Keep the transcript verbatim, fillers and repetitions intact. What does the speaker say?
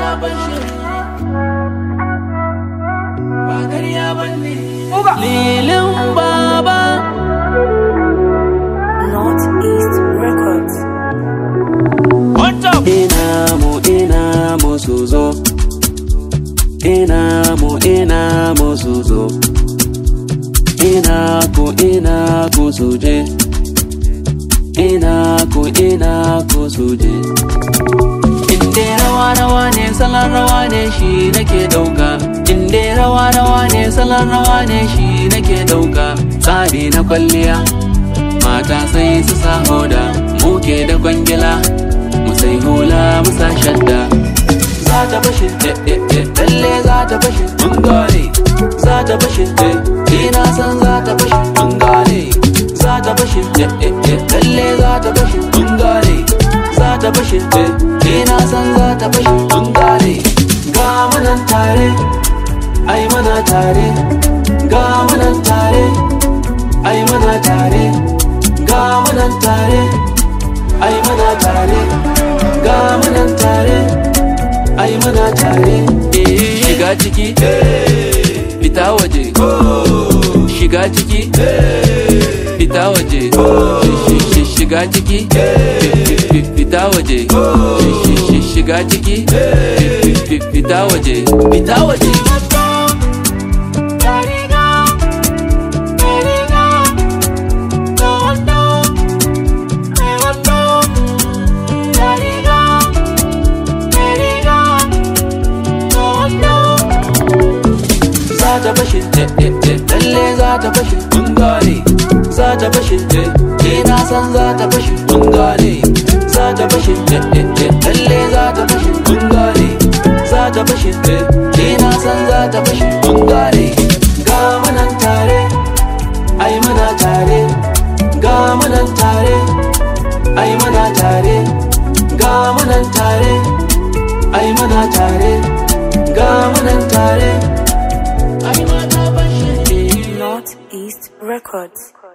mata bashi ba ƙarya bane lilin baba Northeast Records. ina mu ina mu suzo ina mu ina mu suzo ina ku ina ku suje ina ku ina ku suje inde rawa rawa ne salon rawa ne shi nake dauka inde rawa rawa ne salon rawa ne shi nake dauka tsari na kwalliya mata sai su sa hoda muke da kwangila mu sai hula mu sa shadda za ta bashi eh eh eh lalle za ta bashi mun gane za ta bashi eh ina san za ta bashi mun gane za ta bashi eh eh eh lalle za ta bashi mun gane za ta bashi eh ina san za ta bashi mun gane ga mu nan tare ai muna tare ga mu nan tare ai muna tare ga mu nan tare ai muna tare ga mu nan tare ai muna tare shiga ciki fita waje shiga ciki fita waje shiga ciki fita waje shiga ciki fita waje fita waje za ta bashi eh eh eh lalle za ta bashi mun gane za ta bashi eh ina san za ta bashi mun gane za ta bashi eh eh eh lalle za ta bashi mun gane za ta bashi eh ina san za ta bashi mun gane ga mu nan tare ai muna tare ga mu nan tare ai muna tare ga mu nan tare ai muna tare ga mu nan tare Northeast Records.